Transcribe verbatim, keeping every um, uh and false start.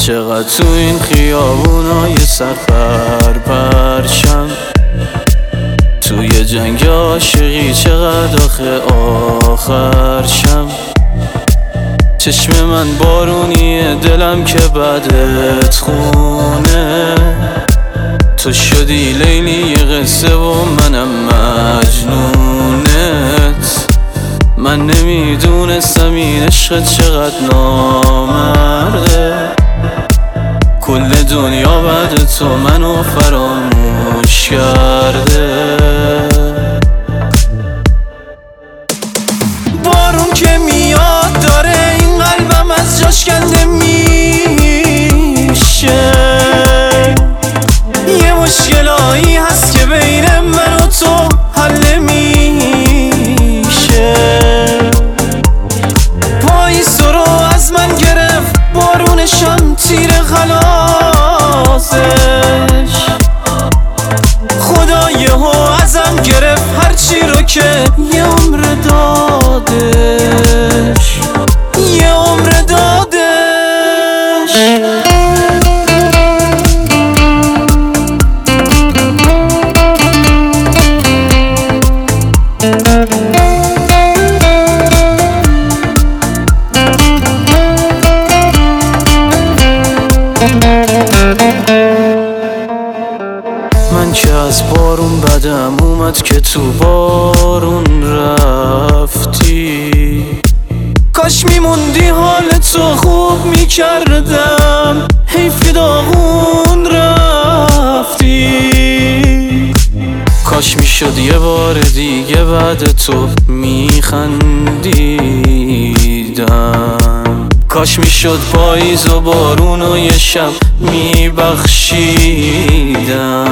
چقدر تو این خیابونای سرپر پرشم، توی جنگ عاشقی چقدر آخه آخر شم. چشم من بارونیه، دلم که بدت خونه، تو شدی لیلی قصه و منم مجنونت. من نمیدونستم این عشق چقدر نامرده، کل دنیا بعد تو منو فراموش کرده. بارون که میاد داره این قلبم از جاش کنده میشه، یه مشکلایی هست که بین من و تو حل نمیشه. پاییزو رو از من گرفت بارونشم تیر خلاصش، خدا یهو ازم گرفت هرچی رو که یه عمر دادش، یه عمر دادش. من که از بارون بدم اومد که تو بارون رفتی، کاش میموندی حالتو خوب میکردم، حیف داغون رفتی. کاش میشد یه بار دیگه بعد تو میخندیدم، کاش میشد پاییز و بارون و یه شب میبخشیدم.